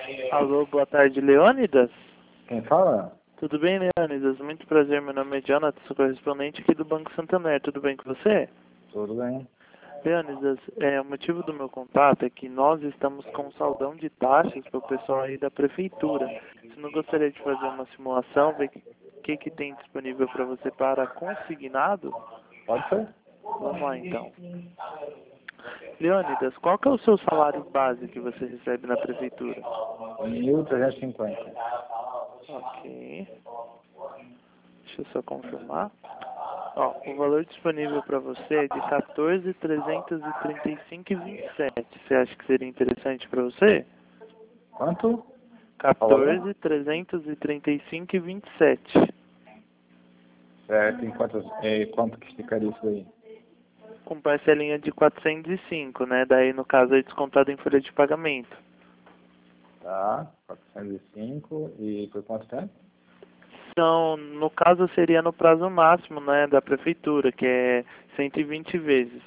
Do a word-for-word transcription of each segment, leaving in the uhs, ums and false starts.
Alô, boa tarde, Leônidas? Quem fala? Tudo bem, Leônidas? Muito prazer, meu nome é Jonathan, sou correspondente aqui do Banco Santander. Tudo bem com você? Tudo bem. Leônidas, é, o motivo do meu contato é que nós estamos com um saldão de taxas para o pessoal aí da prefeitura. Você não gostaria de fazer uma simulação, ver o que, que tem disponível para você para consignado? Pode ser? Vamos lá, então. Leônidas, qual que é o seu salário base que você recebe na prefeitura? mil trezentos e cinquenta. Ok. Deixa eu só confirmar. Ó, o valor disponível para você é de quatorze mil trezentos e trinta e cinco reais e vinte e sete centavos. Você acha que seria interessante para você? Quanto? quatorze mil trezentos e trinta e cinco reais e vinte e sete centavos. Certo. E quanto, e quanto que ficaria isso aí? Com parcelinha de quatrocentos e cinco, né? Daí, no caso, é descontado em folha de pagamento. Tá. quatrocentos e cinco. E por quanto tempo? Então, no caso, seria no prazo máximo, né, da prefeitura, que é cento e vinte vezes.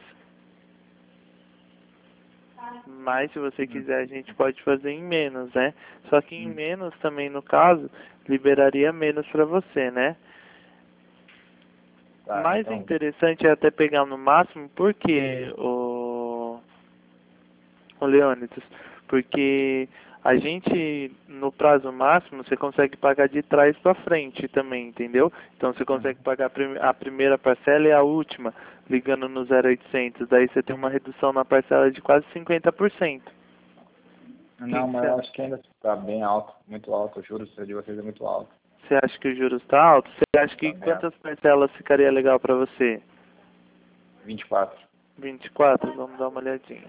Mas, se você Hum. quiser, a gente pode fazer em menos, né? Só que em Hum. menos também, no caso, liberaria menos para você, né? Tá, Mais então. interessante é até pegar no máximo, porque o, o Leônidas, porque a gente, no prazo máximo, você consegue pagar de trás para frente também, entendeu? Então você Hum. consegue pagar a, prim a primeira parcela e a última, ligando no zero oitocentos. Daí você tem uma redução na parcela de quase cinquenta por cento. Não, mas eu acho que ainda está bem alto, muito alto. O juros de vocês é muito alto. Você acha que o juros está alto? Você acha que Tá bem alto. quantas parcelas ficaria legal para você? vinte e quatro. vinte e quatro? Vamos dar uma olhadinha.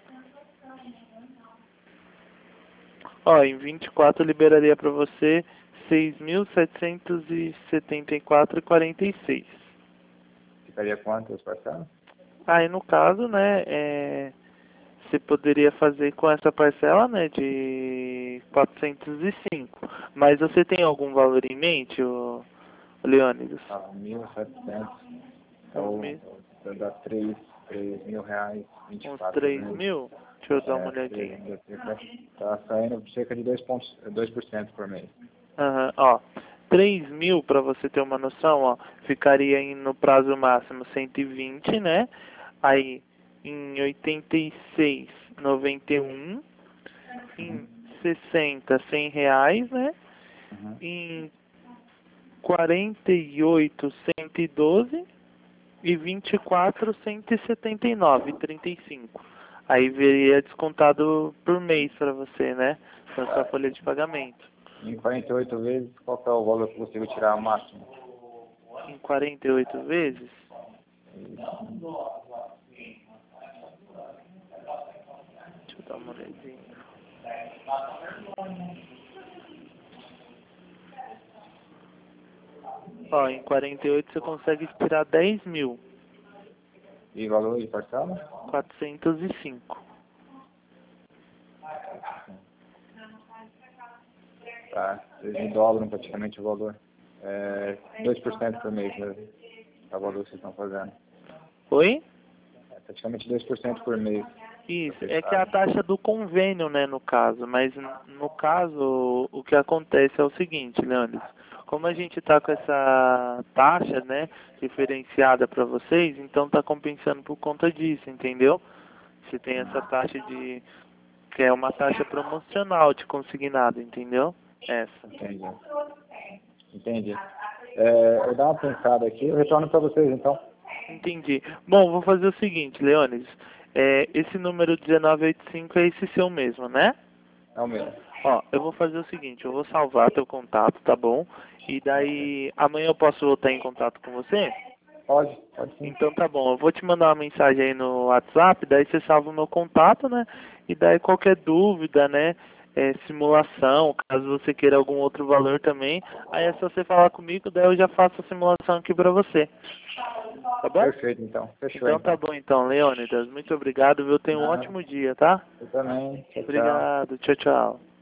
Ó, em vinte e quatro liberaria para você seis mil setecentos e setenta e quatro reais e quarenta e seis centavos. Ficaria quantas parcelas? Aí no caso, né, é, você poderia fazer com essa parcela, né, de quatrocentos e cinco. Mas você tem algum valor em mente, ô, Leônidas? Ah, mil e setecentos. Um Então, mi- dá três mil reais, vinte e uns quatro três vezes. mil? Deixa eu dar uma É, olhadinha. está saindo cerca de dois por cento por mês. Aham, ó, três mil, para você ter uma noção, ó, ficaria em, no prazo máximo cento e vinte, né? Aí, em oitenta e seis, noventa e um, Uhum. em sessenta, cem reais, né? Uhum. Em quarenta e oito, cento e doze e vinte e quatro, cento e setenta e nove, trinta e cinco. Aí viria descontado por mês para você, né? Na sua folha de pagamento. Em quarenta e oito vezes, qual que é o valor que você vai tirar ao máximo? Em quarenta e oito vezes? Deixa eu dar uma olhadinha. Ó, em quarenta e oito você consegue tirar dez mil. E valor de parcela? quatrocentos e cinco. Tá, vocês me dobram praticamente o valor. É, dois por cento por mês, né? É o valor que vocês estão fazendo. Oi? É praticamente dois por cento por mês. Isso, Vocês é que é a sabem. taxa do convênio, né, no caso. Mas no caso, o que acontece é o seguinte, Leandro. Como a gente está com essa taxa, né, diferenciada para vocês, então tá compensando por conta disso, entendeu? Você tem essa taxa de, que é uma taxa promocional de consignado, entendeu? Essa. Entendi. Entendi. É, eu dar uma pensada aqui, eu retorno para vocês então. Entendi. Bom, vou fazer o seguinte, Leônidas. É, esse número dezenove oitenta e cinco é esse seu mesmo, né? É o mesmo. Ó, eu vou fazer o seguinte, eu vou salvar teu contato, tá bom? E daí, amanhã eu posso voltar em contato com você? Pode, pode sim. Então tá bom, eu vou te mandar uma mensagem aí no WhatsApp, daí você salva o meu contato, né? E daí qualquer dúvida, né? É, simulação, caso você queira algum outro valor também, aí é só você falar comigo, daí eu já faço a simulação aqui pra você. Tá bom? Perfeito então. Fechou Então tá então. bom então, Leônidas. Muito obrigado, viu? Tenha um Nada. ótimo dia, tá? Eu também. Tchau, tchau. Obrigado. Tchau, tchau.